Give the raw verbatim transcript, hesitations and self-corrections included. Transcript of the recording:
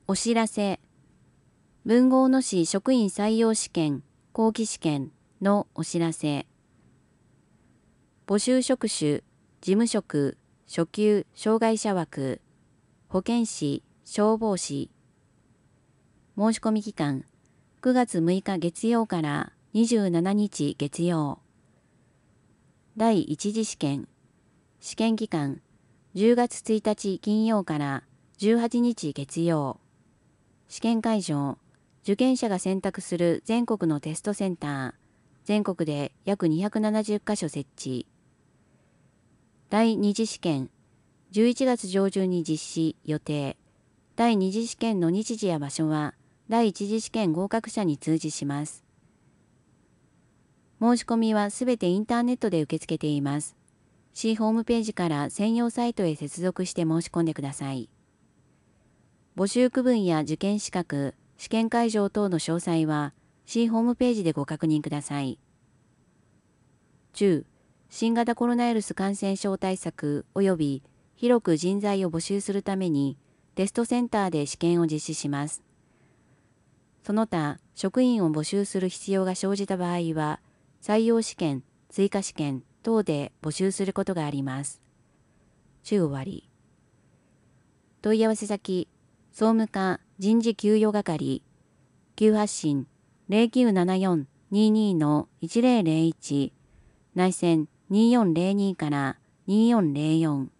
お知らせ。文豪野市職員採用試験、後期試験のお知らせ。募集職種、事務職、初級障害者枠、保健師、消防士。申し込み期間、くがつむいか月曜からにじゅうしちにち月曜。だいいち次試験。試験期間、じゅうがつついたち金曜からじゅうはちにち月曜。試験会場、受験者が選択する全国のテストセンター、全国で約にひゃくななじゅっかしょ設置。だいに次試験、じゅういちがつ上旬に実施予定。だいに次試験の日時や場所は、だいいち次試験合格者に通知します。申し込みはすべてインターネットで受け付けています。市ホームページから専用サイトへ接続して申し込んでください。募集区分や受験資格、試験会場等の詳細は、市ホームページでご確認ください。中、新型コロナウイルス感染症対策及び広く人材を募集するために、テストセンターで試験を実施します。その他、職員を募集する必要が生じた場合は、採用試験、追加試験等で募集することがあります。中終わり。問い合わせ先、総務課人事給与係、急発進 ゼロきゅうななよん にーにー のいちぜろぜろいち、内線にーよんぜろにからにーよんぜろよん